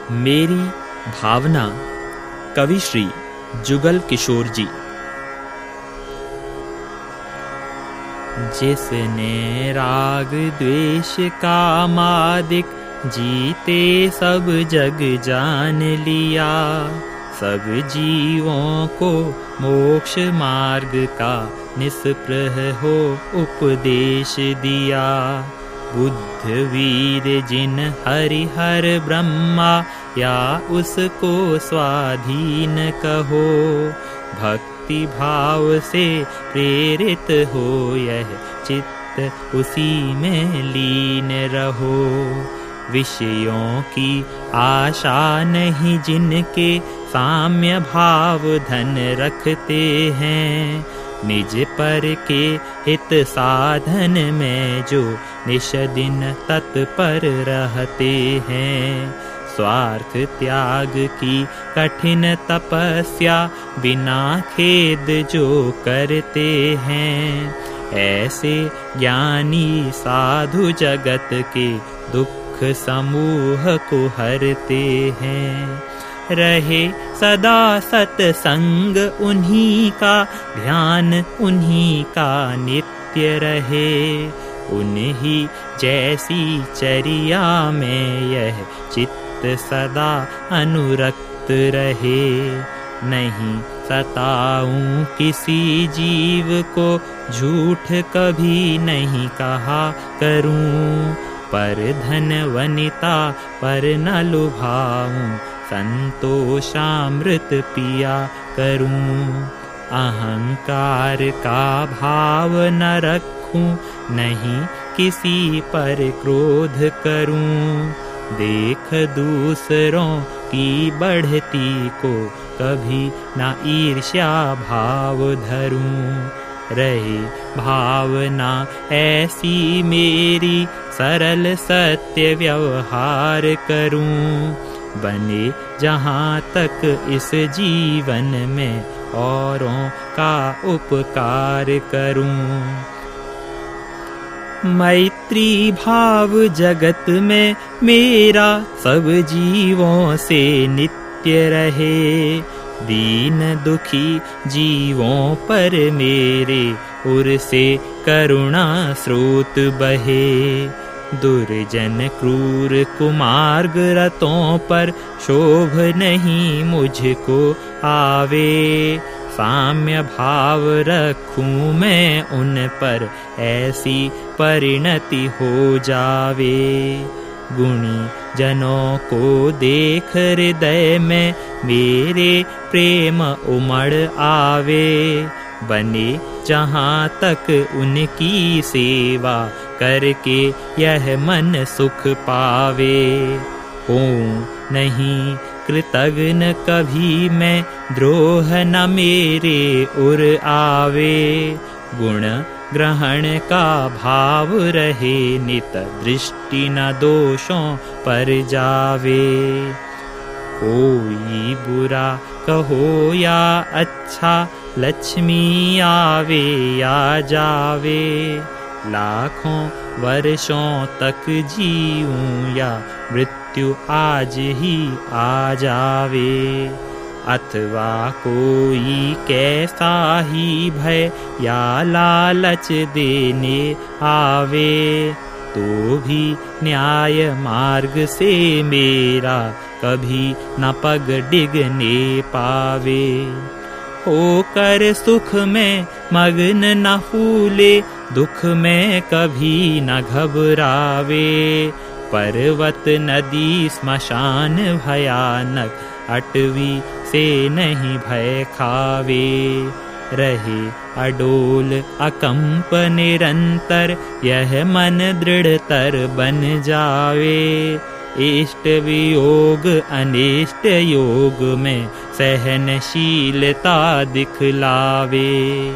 मेरी भावना कवि श्री जुगल किशोर जी। जिसने राग द्वेष का मादिक जीते सब जग जान लिया, सब जीवों को मोक्ष मार्ग का निष्प्रह हो उपदेश दिया। बुद्ध वीर जिन हरिहर ब्रह्मा या उसको स्वाधीन कहो, भक्ति भाव से प्रेरित हो यह चित्त उसी में लीन रहो। विषयों की आशा नहीं जिनके साम्य भाव धन रखते हैं, निज पर के हित साधन में जो निश दिन तत्पर रहते हैं। स्वार्थ त्याग की कठिन तपस्या बिना खेद जो करते हैं, ऐसे ज्ञानी साधु जगत के दुख समूह को हरते हैं। रहे सदा सत्संग उन्हीं का, ध्यान उन्हीं का नित्य रहे। उन्हीं जैसी चर्या में यह चित्त सदा अनुरक्त रहे। नहीं सताऊं किसी जीव को, झूठ कभी नहीं कहा करूं। पर धन वनिता पर न लुभाऊं, संतोषामृत पिया करूं। अहंकार का भाव न रखूं, नहीं किसी पर क्रोध करूं। देख दूसरों की बढ़ती को कभी न ईर्ष्या भाव धरूं। रहे भावना ऐसी मेरी, सरल सत्य व्यवहार करूं। बने जहाँ तक इस जीवन में औरों का उपकार करूं। मैत्री भाव जगत में मेरा सब जीवों से नित्य रहे। दीन दुखी जीवों पर मेरे उर से करुणा स्रोत बहे। दुर्जन क्रूर कुमार्ग रतों पर शोभ नहीं मुझको आवे। साम्य भाव रखूं मैं उन पर, ऐसी परिणति हो जावे। गुणी जनों को देख हृदय में मेरे प्रेम उमड़ आवे। बने जहाँ तक उनकी सेवा करके यह मन सुख पावे। हूँ नहीं कृतघ्न कभी मैं, द्रोह न मेरे उर आवे। गुण ग्रहण का भाव रहे नित, दृष्टि न दोषों पर जावे। कोई बुरा कहो या अच्छा, लक्ष्मी आवे या जावे। लाखों वर्षों तक जीऊं या मृत्यु आज ही आ जावे। अथवा कोई कैसा ही भय या लालच देने आवे, तो भी न्याय मार्ग से मेरा कभी न पग डिगने पावे। होकर सुख में मग्न न फूले, दुख में कभी न घबरावे। पर्वत नदी स्मशान भयानक, अटवी से नहीं भय खावे। रहे अडोल अकंप निरंतर, यह मन दृढ़तर बन जावे। इष्ट वियोग अनिष्ट योग में सहनशीलता दिखलावे।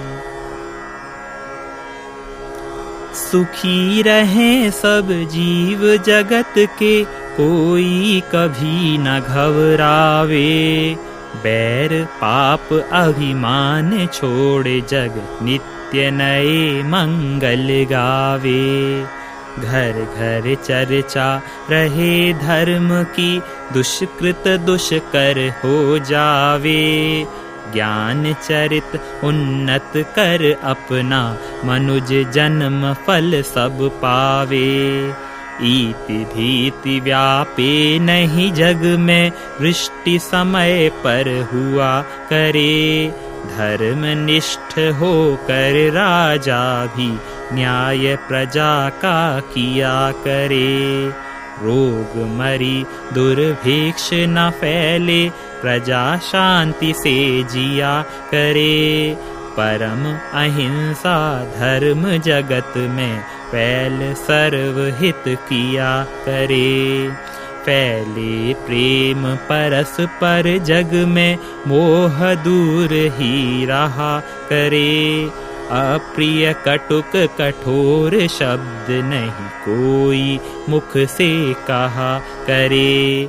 सुखी रहें सब जीव जगत के, कोई कभी न घबरावे। बैर पाप अभिमान छोड़ जग नित्य नए मंगल गावे। घर घर चर्चा रहे धर्म की, दुष्कृत दुष्कर हो जावे। ज्ञान चरित उन्नत कर अपना, मनुज जन्म फल सब पावे। इति भीति व्यापे नहीं जग में, वृष्टि समय पर हुआ करे। धर्म निष्ठ हो कर राजा भी, न्याय प्रजा का किया करे। रोग मरी दुर्भिक्ष न फैले, प्रजा शांति से जिया करे। परम अहिंसा धर्म जगत में, फैल सर्वहित किया करे। फैले प्रेम परस्पर जग में, मोह दूर ही रहा करे। अप्रिय कटुक कठोर शब्द नहीं, कोई मुख से कहा करे।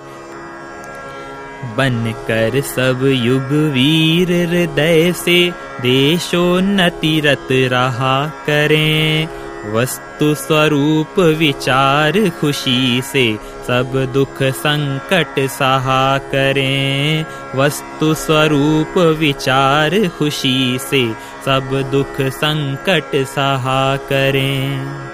बन कर सब युग वीर हृदय से, देशोन्नति रत रहा करें। वस्तु स्वरूप विचार खुशी से, सब दुख संकट सहा करें। वस्तु स्वरूप विचार खुशी से, सब दुख संकट सहा करें।